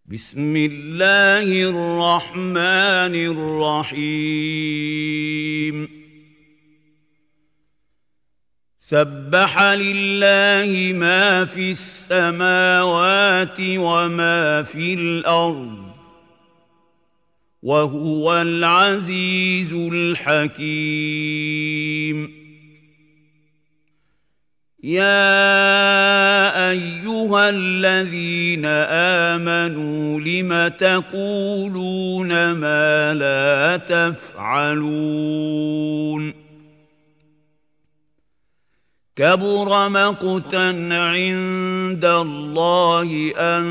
بسم الله الرحمن الرحيم سبح لله ما في السماوات وما في الأرض وهو العزيز الحكيم يا أيها الذين آمنوا لم تقولون ما لا تفعلون كبر مقتا عند الله أن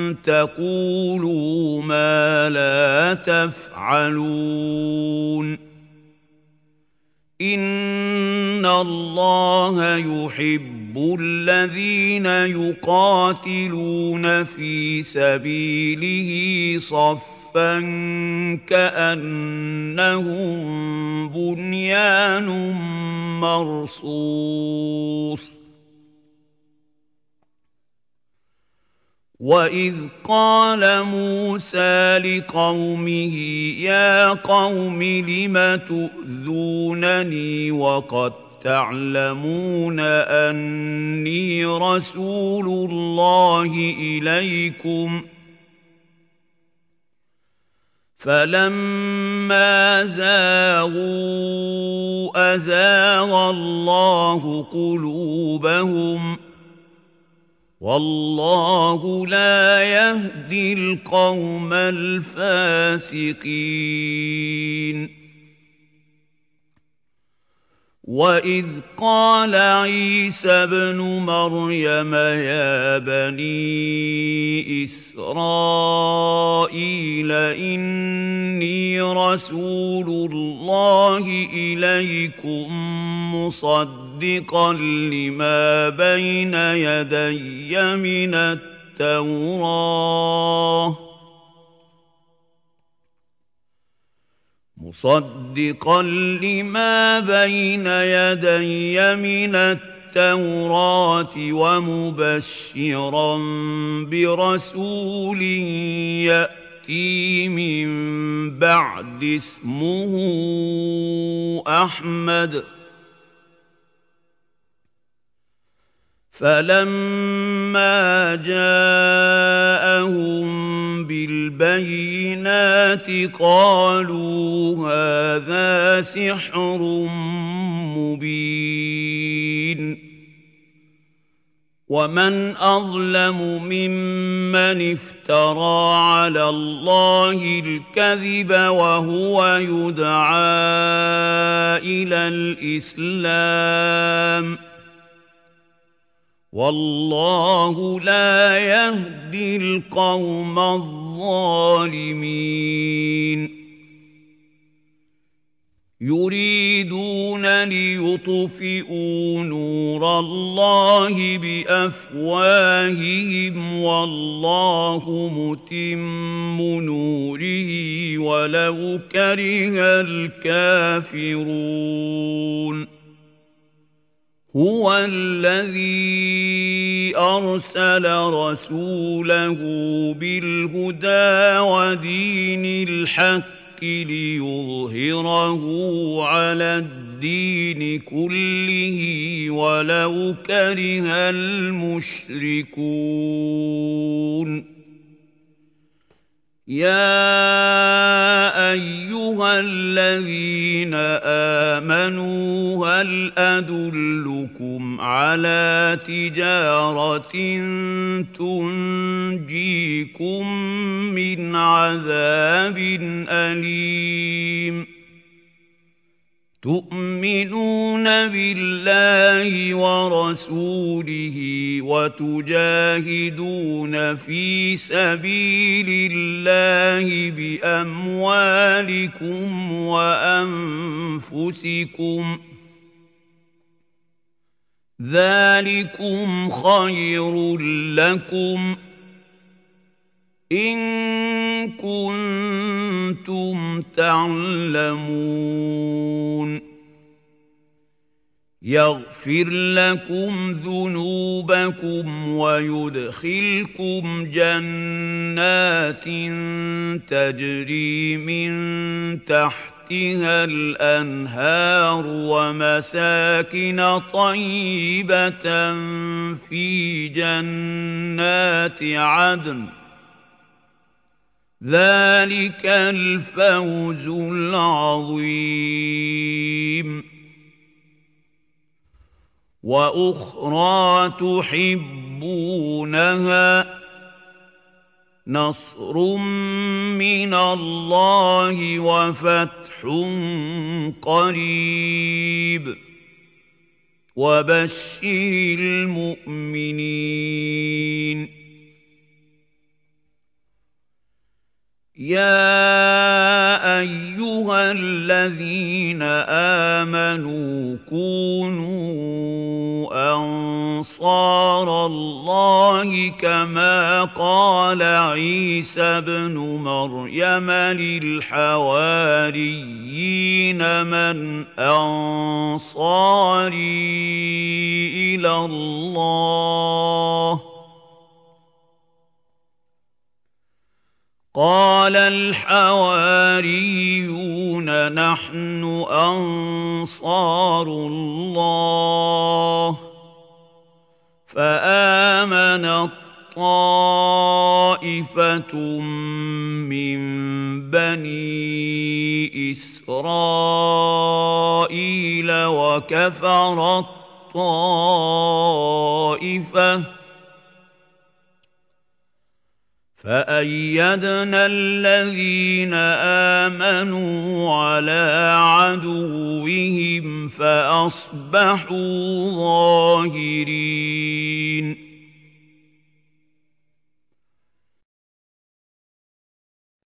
تقولوا ما لا تفعلون إن الله يحب الذين يقاتلون في سبيله صفا كأنهم بنيان مرصوص وَإِذْ قَالَ مُوسَىٰ لِقَوْمِهِ يَا قَوْمِ لِمَ تُؤْذُونَنِي وَقَدْ تَعْلَمُونَ أَنِّي رَسُولُ اللَّهِ إِلَيْكُمْ فَلَمَّا زَاغُوا أَزَاغَ اللَّهُ قُلُوبَهُمْ والله لا يهدي القوم الفاسقين وإذ قال عيسى ابن مريم يا بني إسرائيل إني رسول الله إليكم مصدقا لما بين يدي من التوراة ومبشرا برسول يأتي من بعد اسمه أحمد فلما جاءهم بالبينات قالوا هذا سحر مبين ومن أظلم ممن افترى على الله الكذب وهو يدعى إلى الإسلام والله لا يهدي القوم الظالمين يريدون ليطفئوا نور الله بأفواههم والله متم نوره ولو كره الكافرون هو الذي أرسل رسوله بالهدى ودين الحق ليظهره على الدين كله ولو كره المشركون يا أيها الذين آمنوا هل أدلكم على تجارة تنجيكم من عذاب أليم تؤمنون بالله ورسوله وتجاهدون في سبيل الله بأموالكم وأنفسكم ذلكم خير لكم إن كنتم تعلمون يغفر لكم ذنوبكم ويدخلكم جنات تجري من تحتها الأنهار ومساكن طيبة في جنات عدن ذلك الفوز العظيم وأخرى تحبونها نصر من الله وفتح قريب وبشر المؤمنين يا أيها الذين آمنوا كونوا أنصار الله كما قال عيسى ابن مريم للحواريين من أنصاري إلى الله قال الحواريون نحن أنصار الله فآمنت طائفة من بني إسرائيل وكفرت طائفة فأيدنا الذين آمنوا على عدوهم فأصبحوا ظاهرين